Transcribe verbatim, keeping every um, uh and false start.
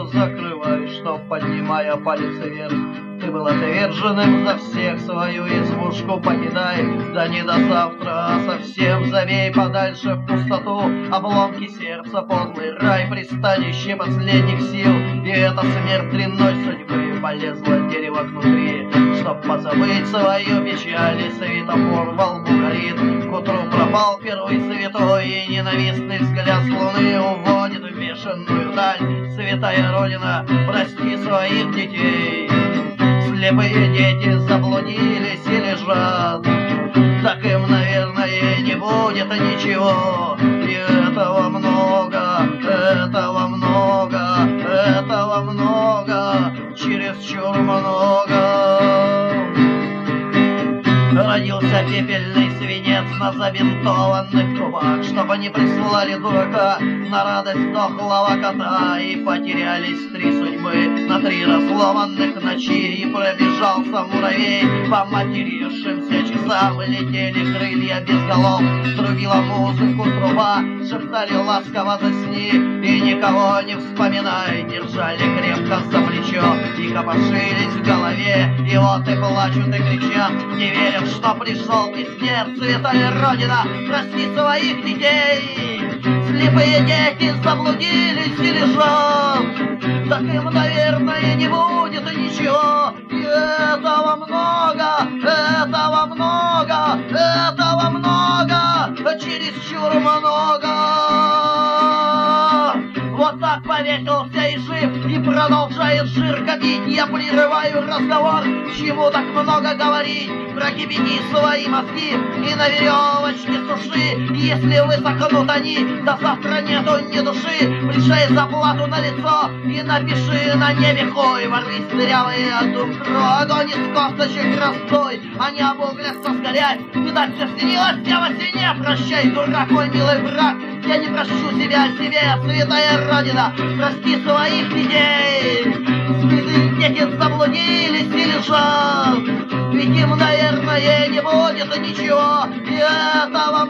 рот закрывай, чтоб, поднимая палец вверх, ты был отверженным за всех, свою избушку покидай. Да не до завтра, а совсем забей подальше в пустоту обломки сердца, подлый рай, пристанище последних сил. И эта смерть длиной судьбы полезла дерево внутри, чтоб позабыть свою печаль, и светофор во лбу горит. К утру пропал первый святой, и ненавистный взгляд с луны уводит в бешеную даль. Святая Родина, прости своих детей. Слепые дети заблудились и лежат, так им, наверное, не будет ничего. И этого много, этого много, этого много, чересчур много. Родился пепельный свинец на забинтованных трубах, чтобы не прислали дурака на радость дохлого кота. И потерялись три судьбы на три разломанных ночи, и пробежался муравей по матерившимся часам. Летели крылья без голов, трубила музыку труба, шептали ласково засни и никого не вспоминай. Держали крепко за плечо и копошились в голове, и вот и плачут и кричат, не верят, что пришел пиздец. Святая Родина, прости своих детей. Слепые дети заблудились и лежат, так им, наверное, не будет ничего. И этого много, этого много, этого много, чересчур много. Вот так повесился и жив, и продолжает жир копить. Я прерываю разговор, чему так много говорить. Прокипяти свои мозги и на веревочке суши. Если высохнут они, до завтра нету ни души. Пришей заплату на лицо и напиши на небе хой. Ворвись дырявые от укро, огонь из косточек растой. Они обуглятся сгорять, видать, все снилось тебе во сне. Прощай, дурак мой милый враг, я не прошу себя себе. Святая Родина, прости своих детей. Святые дети заблудились и лежат, ведь им, наверное, не будет ничего. И этого